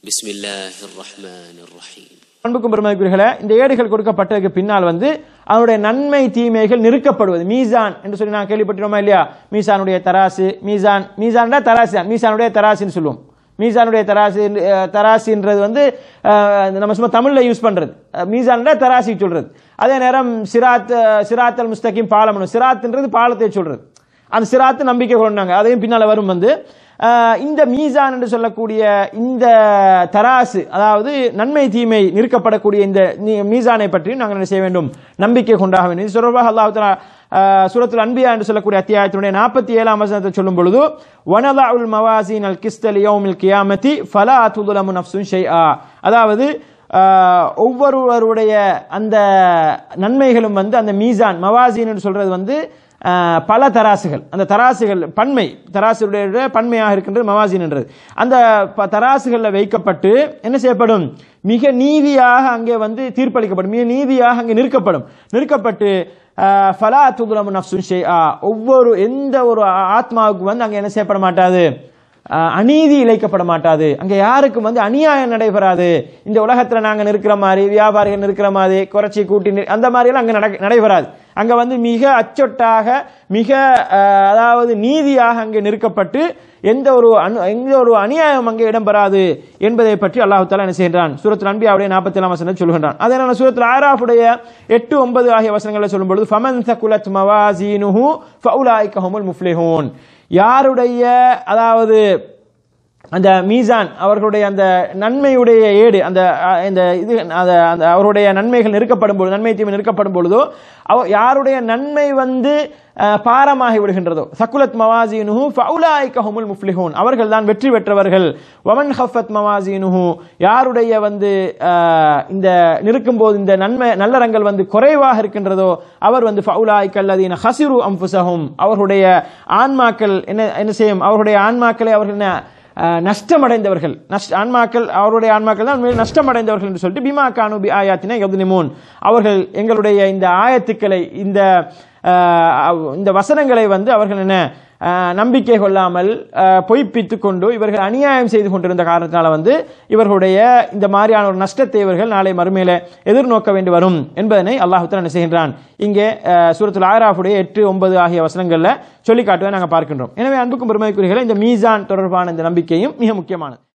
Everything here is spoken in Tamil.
பிஸ்மில்லாஹிர்ரஹ்மானிர்ரஹீம். அன்புக்கும் பெருமதிக்குரியவர்களே, இந்த ஏடுகள் கொடுக்கப்பட்டதுக்கு பின்னால் அவருடைய நன்மை தீமைகள் நிறுக்கப்படுவது மீசான் என்று சொல்லி நான் கேள்விப்பட்டிருமா இல்லையா? மீசானுடைய தராசு, மீசான்டா தராசு, மீசானுடைய தராசுன்னு சொல்லுவோம். மீசானுடைய தராசின்றது நம்ம சும்மா தமிழ்ல யூஸ் பண்றது. மீசான்டா தராசி சொல்றது. அதே நேரம் சிராத் அல் முஸ்தகீம் பாலம், சிராத்ன்றது பாலத்தை சொல்றது. அந்த சிராத்து நம்பிக்கை கொண்டாங்க, அதையும் பின்னால வரும். இந்த மீசான் என்று சொல்லக்கூடிய இந்த தராசு, அதாவது நன்மை தீமை நிற்கப்படக்கூடிய இந்த மீசானை பற்றியும் நாங்கள் என்ன செய்ய வேண்டும்? நம்பிக்கை கொண்டாக வேண்டும். இது தொடர்பாக அல்லாஹ் தஆலா சூரத்துல் அன்பியா என்று சொல்லக்கூடிய அத்தியாயத்தினுடைய 47ஆம் வசனத்தை சொல்லும் பொழுது, வனதஉல் மவாசீன் அல் கிஸ்த லியௌமில் கியாமத்தி ஃபலா துظلم நஃப்ஸுன் ஷைஆ, அதாவது ஒவ்வொருவருடைய அந்த நன்மைகளும் அந்த மீசான் மவாசீன் என்று சொல்றது பல தராசுகள், அந்த தராசுகள் பன்மை, தராசுடைய பன்மையாக இருக்கின்றது மவாசின் என்றது. அந்த தராசுகளில் வைக்கப்பட்டு என்ன செய்யப்படும்? மிக நீதியாக அங்கே தீர்ப்பளிக்கப்படும், மிக நீதியாக அங்கே நிற்கப்பட்டு ஃபலா துظلم நஃப்ஸுன் ஷைஆ, எந்த ஒரு ஆத்மாவுக்கு அங்கே என்ன செய்யப்பட மாட்டாது? அநீதி இழைக்கப்பட மாட்டாது. அங்கே யாருக்கும் அநியாயம் நடைபெறாது. இந்த உலகத்தில் நாங்கள் நிற்கிற மாதிரி, வியாபாரிகள் நிற்கிற மாதிரி குறைச்சி கூட்டி அந்த மாதிரியெல்லாம் அங்கே நடைபெறாது. அங்கே மிக அச்சொட்டாக, மிக அதாவது நீதியாக அங்கே நிற்கப்பட்டு எந்த ஒரு அநியாயம் அங்கே இடம்பெறாது என்பதை பற்றி அல்லாஹ் தஆலா என்ன செய்கின்றான்? சூரத்துல் அன்பியாவுடைய 47ஆம் வசனத்தை சொல்கின்றான். அதே நேரம் சூரத்துல் ஆராஃபுடைய 8, 9 ஆகிய வசனங்களை சொல்லும் பொழுது, ஃபமன் தகுலத் மவாசீனுஹு ஃபஉலாயிக ஹுமுல் முஃப்லிஹூன், யாருடைய அதாவது அந்த மீசான், அவர்களுடைய அந்த நன்மையுடைய ஏடு, அவருடைய நன்மைகள் நிற்கப்படும் பொழுது, நன்மை தீமை நிற்கப்படும் பொழுதோ, யாருடைய நன்மை பாரமாகி விடுகின்றதோ, சகுலத் மவாசீனுஹு ஃபஉலாயிக ஹுமுல் முஃப்லிஹூன், அவர்கள் தான் வெற்றி பெற்றவர்கள். வமன் ஹஃபத் மவாசீனுஹு, யாருடைய இந்த நிற்கும் போது இந்த நல்லறங்கள் குறைவாக இருக்கின்றதோ, அவர் ஃபஉலாயிக அல்லதீன ஹஸிரு அன்ஃபுஸஹும், அவர்களுடைய ஆன்மாக்கள் என்ன செய்யும்? அவருடைய ஆன்மாக்களை அவர்கள் நஷ்டமடைந்தவர்கள், அவருடைய ஆன்மாக்கள் தான் நஷ்டமடைந்தவர்கள் என்று சொல்லிட்டு, பிமா கானு பி ஆயாத்தினா யظ்லிமூன், அவர்கள் எங்களுடைய இந்த ஆயத்துக்களை, இந்த வசனங்களை அவர்கள் என்ன நம்பிக்கை கொள்ளாமல் பொய்ப்பித்துக் கொண்டு இவர்கள் அநியாயம் செய்து கொண்டிருந்த காரணத்தினால இவர்களுடைய இந்த மாதிரியான ஒரு நஷ்டத்தை இவர்கள் நாளை மறுமையில எதிர்நோக்க வேண்டி வரும் என்பதனை அல்லாஹ் தஆலா என்ன செய்கின்றான்? இங்கே சூரத்துல் ஆராஃபுடைய 8, 9 ஆகிய வசனங்கள்ல சொல்லி காட்டுவதை நாங்கள் பார்க்கின்றோம். எனவே அன்புக்கும் பெருமதிக்குரியவர்களே, இந்த மீசான் தொடர்பான இந்த நம்பிக்கையும் மிக முக்கியமானது.